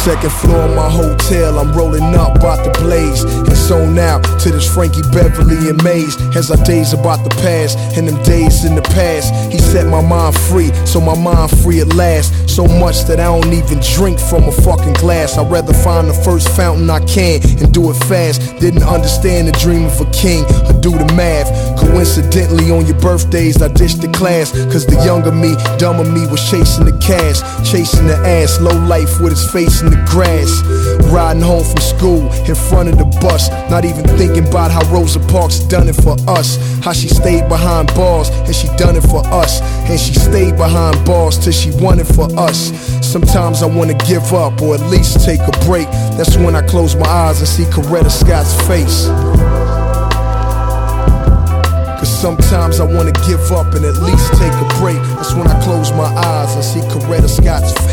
Second floor of my hotel, I'm rolling up, about to blaze. And zone out to this Frankie Beverly and Maze. As our days about to pass, and them days in the past, he set my mind free, so my mind free at last. So much that I don't even drink from a fucking glass. I'd rather find the first fountain I can and do it fast. Didn't understand the dream of a king, or do the math. Coincidentally on your birthdays I ditched the class, cause the younger me, dumber me was chasing the cash, chasing the ass, low life with his face in the grass. Riding home from school in front of the bus, not even thinking about how Rosa Parks done it for us. How she stayed behind bars and she done it for us. And she stayed behind bars till she won it for us. Sometimes I wanna give up or at least take a break. That's when I close my eyes and see Coretta Scott's face. Cause sometimes I wanna give up and at least take a break. That's when I close my eyes and see Coretta Scott's face.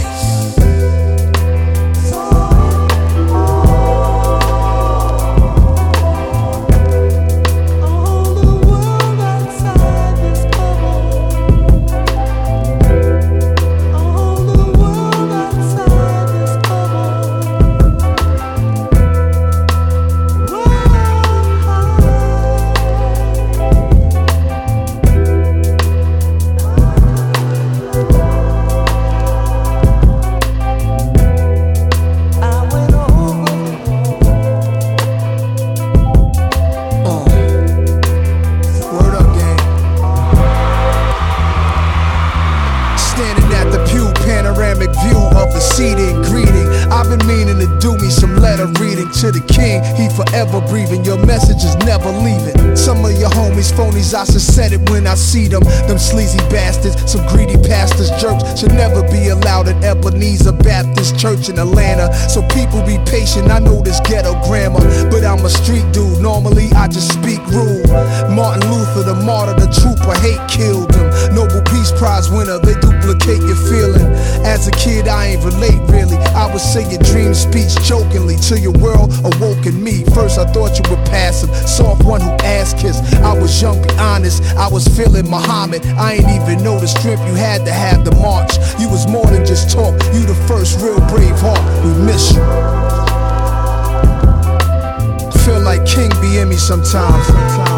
To the king, he forever breathing. Your message is never leaving. Some of your homies phonies, I should said it when I see them. Them sleazy bastards, some greedy pastors, jerks should never be allowed at Ebenezer Baptist Church in Atlanta. So people be patient, I know this ghetto grammar, but I'm a street dude, normally I just speak rude. Martin Luther, the martyr, the trooper, hate killed him. Nobel Peace Prize winner, they duplicate your feeling. As a kid I ain't relate really, I would say your dream speech jokingly till your world awoke in me. First I thought you were passive, soft one who ass kissed. I was young, be honest, I was feeling Muhammad. I ain't even know the strength you had to have the march. You was more than just talk, you the first real brave heart. We miss you. Feel like King be in me sometimes.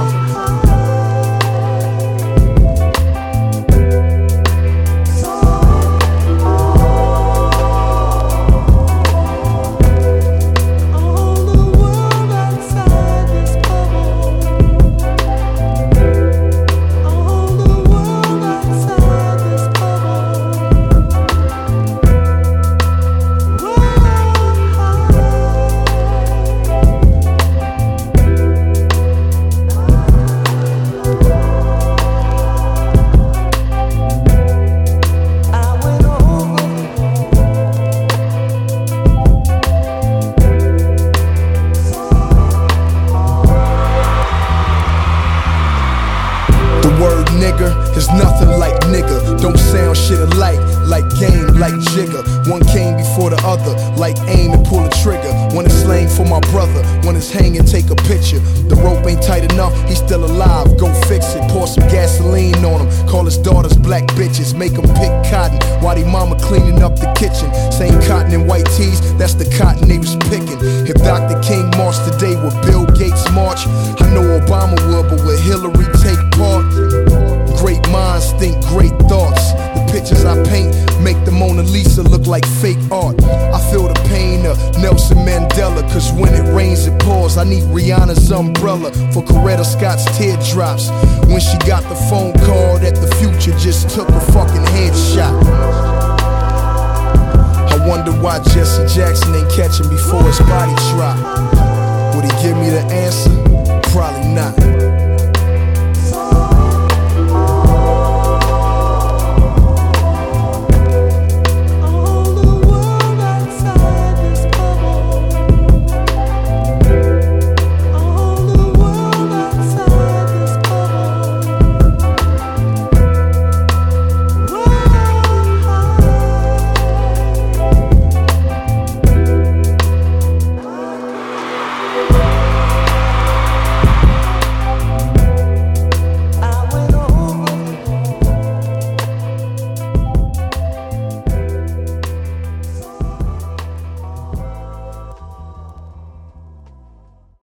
There's nothing like nigga, don't sound shit alike. Like game, like jigger, one came before the other. Like aim and pull the trigger. One is slang for my brother, one is hang and take a picture. The rope ain't tight enough, he's still alive, go fix it. Pour some gasoline on him, call his daughters black bitches. Make them pick cotton, while they mama cleaning up the kitchen. Same cotton and white tees, that's the cotton they was picking. If Dr. King marched today, would Bill Gates march? I know Obama would, but would Hillary take part? Great minds think great thoughts. The pictures I paint make the Mona Lisa look like fake art. I feel the pain of Nelson Mandela, cause when it rains it pours. I need Rihanna's umbrella for Coretta Scott's teardrops. When she got the phone call that the future just took a fucking headshot. I wonder why Jesse Jackson ain't catching before his body dropped.